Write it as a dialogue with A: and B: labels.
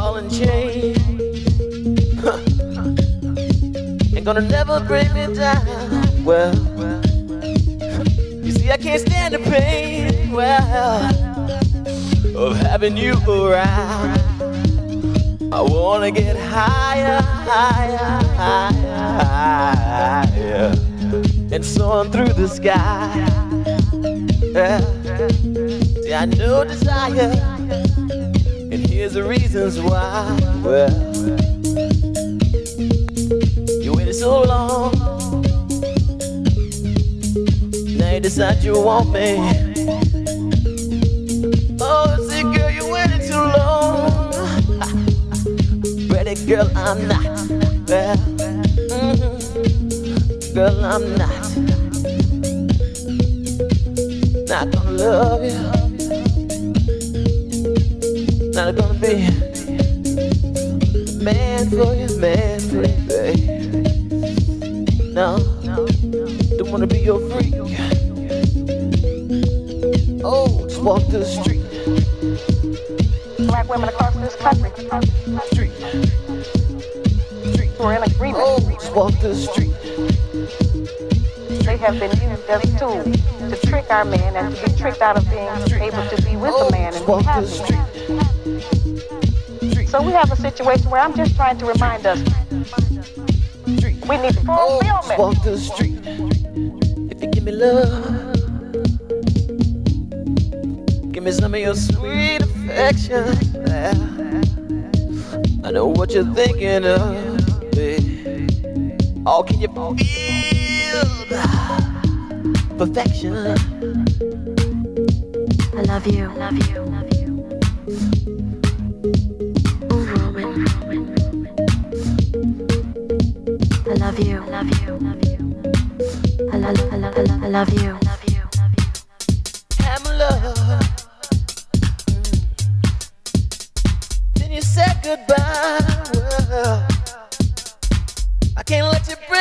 A: ball and chain. Ain't gonna never bring me down. Well, you see, I can't stand the pain, well, of having you around. I wanna get higher, higher, higher, higher, and soar through the sky. Yeah. See, I know desire, and here's the reasons why. Well, you waited so long, now you decide you want me. Oh, see, girl, you waited too long. Ready, girl, I'm not. Well, girl, I'm not. Not gonna love you. Not gonna be man for you, babe. No, don't wanna be your freak. Oh, just walk the street.
B: Black women across this country.
A: Street.
B: We're in agreement.
A: Oh, just walk the street.
B: They have been used as tools to trick our men and to be tricked out of being able to be with a man and be happy. So we have a situation where I'm just trying to remind us we need fulfillment.
A: Walk the street. If you give me love, give me some of your sweet affection. I know what you're thinking of, babe. Oh, can you feel perfection?
C: I love you. I love you. I love you. Ooh, Roman. I love you. I love you. I love you. I love you. I love you.
A: Have my love. Then you said goodbye. Well, I can't let you bring